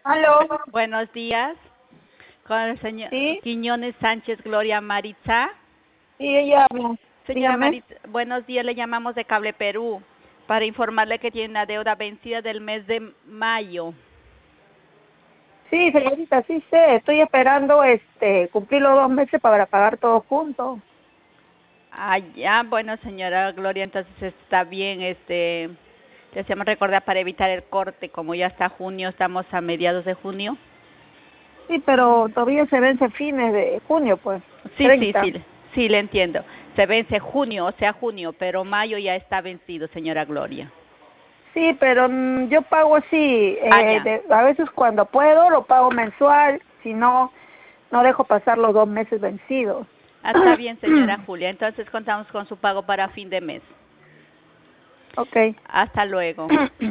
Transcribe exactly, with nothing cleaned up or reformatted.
Aló, Buenos días, con el señor sí, Quiñones Sánchez Gloria Maritza. sí, ella habla. Señora Dígame. Maritza, buenos días, le llamamos de Cable Perú para informarle que tiene una deuda vencida del mes de mayo. Sí, señorita, sí sé, estoy esperando este cumplir los dos meses para pagar todo junto. Ah, ya, bueno, señora Gloria, entonces está bien, este, le hacemos recordar para evitar el corte, como ya está junio, estamos a mediados de junio. Sí, pero todavía se vence fines de junio, pues, Sí, sí, treinta. sí, sí, le entiendo. Se vence junio, o sea, junio, pero mayo ya está vencido, señora Gloria. Sí, pero mm, yo pago así, Ah, eh, ya. de- a veces cuando puedo lo pago mensual, si no, no dejo pasar los dos meses vencidos. Ah, está bien, señora Julia. Entonces contamos con su pago para fin de mes. Ok. Hasta luego.